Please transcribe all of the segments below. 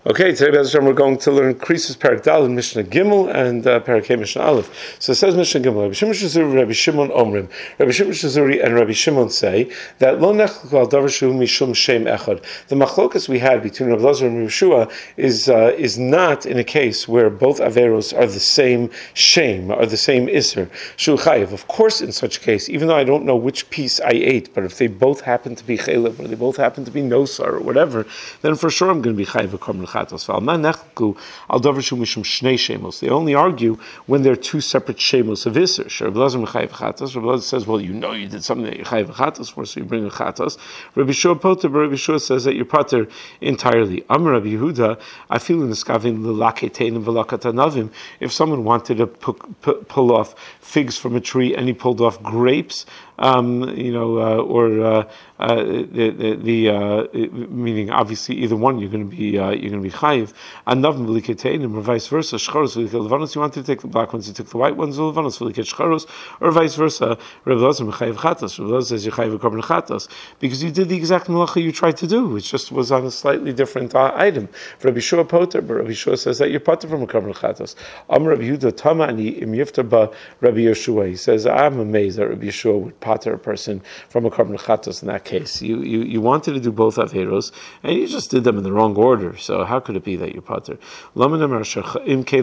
Okay, today we're going to learn Krisus Parak Dal in Mishnah Gimel and Parak Hey Mishnah Aleph. So it says Mishnah Gimel, Rabbi Shimon Shazuri, Rabbi Shimon Omrim. Rabbi Shimon Shazuri and Rabbi Shimon say that Lo Nechlok Al Davar Shu Mishum Shem Echad. The machlokas we had between Rabbi Lazar and Rabbi Yeshua is not in a case where both averos are the same shame, are the same iser. Shu Chayiv. Of course, in such a case, even though I don't know which piece I ate, but if they both happen to be chelev or they both happen to be nosar or whatever, then for sure I'm going to be chayiv v'korban chatos. They only argue when they're two separate shemos of iser. Rabbi Lazar says, well, you know you did something that you're chayiv chatos for, so you bring a chatos. Rabbi Yeshua poter, but Rabbi Yeshua says that you're pater entirely. Amar Rabbi Yehuda, I feel in the skavim l'laketein v'lakatanavim. If someone wanted to pull off figs from a tree and he pulled off grapes, meaning obviously either one you're going to be chayiv. Anavim v'liketein, or vice versa. Shcharos v'liketein. You wanted to take the black ones, you took the white ones. Levanos v'liket shcharos, or vice versa. Rabbi Lazar mechayiv chatos. Rabbi Lazar says you're chayiv korban chatos because you did the exact malacha you tried to do. It just was on a slightly different item. Rabbi Yeshua poter, but Rabbi Yeshua says that you're poter from a korban chatos. Am Rabbi Yehuda tama ani im yiftar ba Rabbi Yeshua. He says I'm amazed that Rabbi Yeshua would poter a person from a korban chatos in that case. You wanted to do both averos and you just did them in the wrong order. So how could it be that you're poter? Why then does it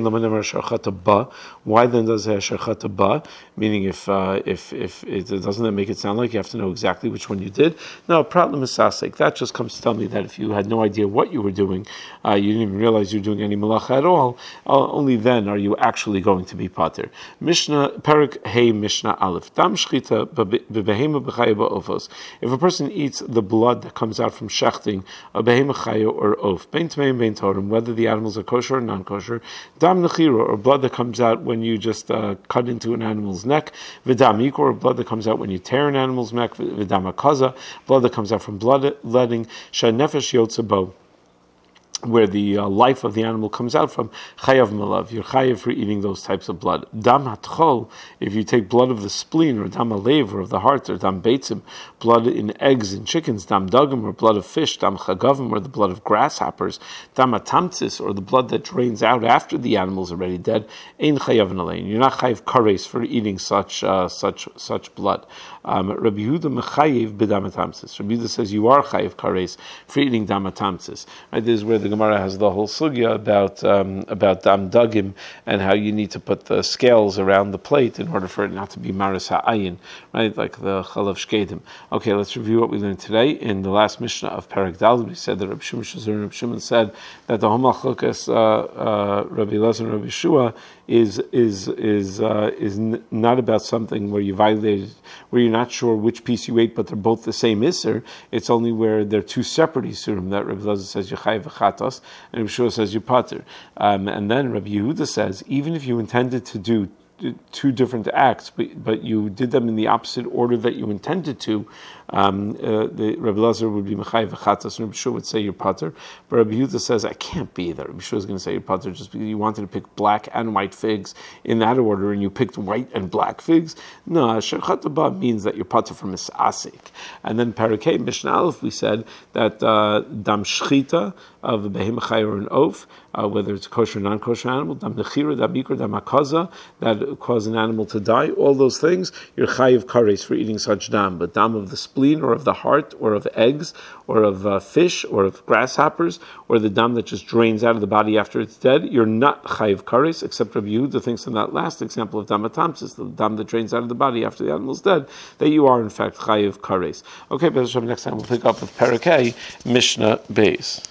have sharchata ba? Meaning if it doesn't that make it sound like you have to know exactly which one you did? No, problem is sasek. That just comes to tell me that if you had no idea what you were doing, you didn't even realize you were doing any malacha at all, only then are you actually going to be poter. Mishnah Parak Hey Mishnah Aleph. Dam shchita bebehema b'chaya ba'ofos. If a person eats the blood that comes out from shechting a behema chaya or oaf, bein tmeim bein torim, whether the animals are kosher or non-kosher, dam nechira, or blood that comes out when you just cut into an animal's neck, v'dam ikor, or blood that comes out when you tear an animal's neck, v'dam akaza, blood that comes out from bloodletting, shenefesh yotze bo, where the life of the animal comes out from, chayav malav, you're chayav for eating those types of blood. Dam hatchol, if you take blood of the spleen, or dam alev, or of the heart, or dam beitzim, blood in eggs and chickens, dam dugim, or blood of fish, dam chagavim, or the blood of grasshoppers, dam atamtzis, or the blood that drains out after the animal is already dead, ein chayav nalein. You're not chayav kares for eating such blood. Rabbi Yehuda mechayev b'dam atamtzis. Rabbi Yehuda says you are chayav kares for eating dam atamtzis. Right, this is where the Gemara has the whole sugya about dam dugim and how you need to put the scales around the plate in order for it not to be maris ha'ayin, right, like the chalav shkedim. Okay, let's review what we learned today. In the last Mishnah of Parak Daled, we said that Rabbi Shimon Shazur and Rabbi Shimon said that the homachlokas Rabbi Lazar and Rabbi Yeshua is not about something where you violated, where you're not sure which piece you ate, but they're both the same iser. It's only where they're two separate isurim that Rabbi Lazar says Yechayev v'chatos and Rabbi Yeshua says you pater. And then Rabbi Yehuda says even if you intended to do two different acts, but you did them in the opposite order that you intended to, the Rabbi Lazar would be mechayev v'chatas, and Rabbi Yeshua would say you're pater. But Rabbi Yehuda says I can't be that. Rabbi Yeshua is going to say you're pater just because you wanted to pick black and white figs in that order, and you picked white and black figs. No, sharchata ba means that you're pater from misasik. And then Parakei Mishnah Aleph we said that dam shchita of a behema chaya or an oaf, whether it's a kosher or non-kosher animal, dam nechira, dam ikor, dam akaza, that cause an animal to die, all those things, you're chayiv kares for eating such dam. But dam of the spleen or of the heart or of eggs or of fish or of grasshoppers or the dam that just drains out of the body after it's dead, you're not chayiv kares, except Rabbi Yehuda thinks in that last example of dam atamsis, the dam that drains out of the body after the animal's dead, that you are in fact chayiv kares. Okay, but next time we'll pick up with Parakei Mishnah Beis.